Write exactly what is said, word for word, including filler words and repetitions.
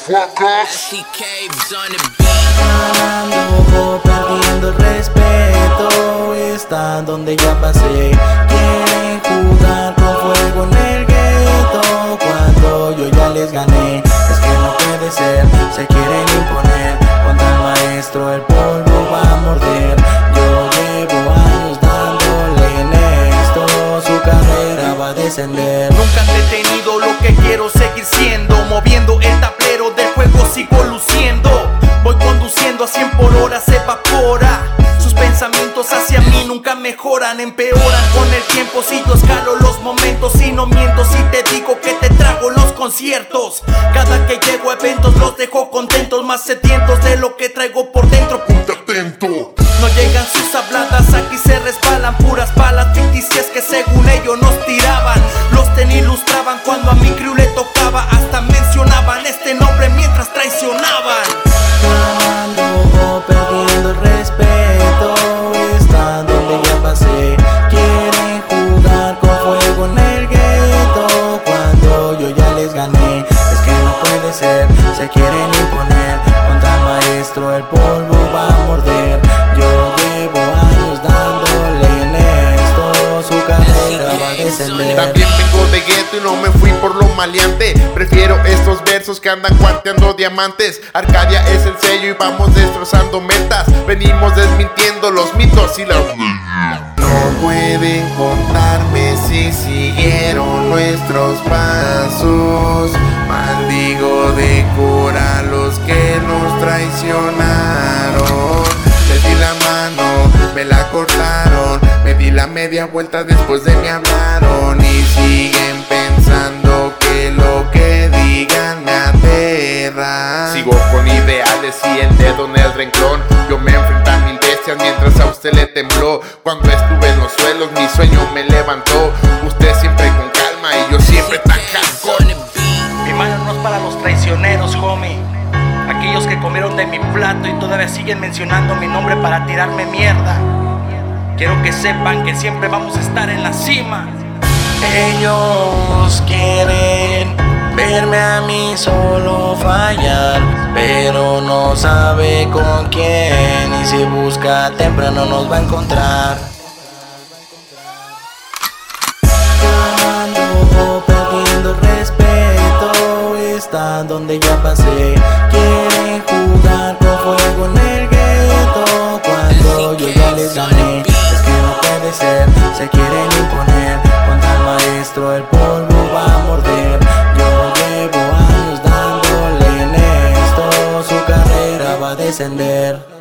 Ando perdiendo el respeto, están donde ya pasé. Quieren jugar con fuego en el gueto cuando yo ya les gané. Es que no puede ser, se quieren imponer. Contra el maestro el polvo va a morder. Yo llevo años dándole en esto, su carrera va a descender. Nunca han detenido lo que quiero seguir siendo, moviendo el tablero del juego sigo luciendo. Voy conduciendo a cien por hora, se evapora. Sus pensamientos hacia mí nunca mejoran, empeoran con el tiempo. Si yo escalo los momentos y no miento si te digo que te trago los conciertos. Cada que llego a eventos los dejo contentos, más sedientos de lo que traigo por dentro. Ponte atento. No llegan sus habladas, aquí se resbalan puras balas ficticias que según ellos nos tiraban. Los ten ilustraban cuando a mi crew le tocaba, hasta mencionaban este nombre mientras traicionaban. Ando perdiendo el respeto, están donde ya pasé. Quieren jugar con fuego en el gueto cuando yo ya les gané. Es que no puede ser, se quieren imponer. Contra el maestro el polvo va a morder. Yo llevo años dándole en esto, su carrera va a descender. También vengo de gueto y no me fui por lo maleante. Prefiero estos versos que andan cuarteando diamantes. Arcadia es el sello y vamos destrozando metas. Venimos desmintiendo los mitos y las... No pueden contarme si siguieron nuestros pasos. Maldigo de cura a los que nos traicionaron. Les di la mano, me la cortaron. Me di la media vuelta después de me hablaron. Y siguen pensando que lo que digan me aterra. Sigo con ideales y el dedo en el renglón. Yo me enfrenté a mil bestias mientras a usted le tembló. Cuando estuve en los suelos mi sueño me levantó. Usted siempre con calma y yo siempre tan hardcore. Mi mano no es para los traicioneros, homie. Aquellos que comieron de mi plato y todavía siguen mencionando mi nombre para tirarme mierda. Quiero que sepan que siempre vamos a estar en la cima. Ellos quieren verme a mí solo fallar, pero no sabe con quién, y si busca temprano nos va a encontrar. Ando perdiendo el respeto, están donde ya pasé. Quieren jugar con fuego en el gueto cuando yo ya les gané. Es que no puede ser, se quieren imponer. Contra el maestro el polvo va a morder. Yo llevo años dándole en esto, su carrera va a descender.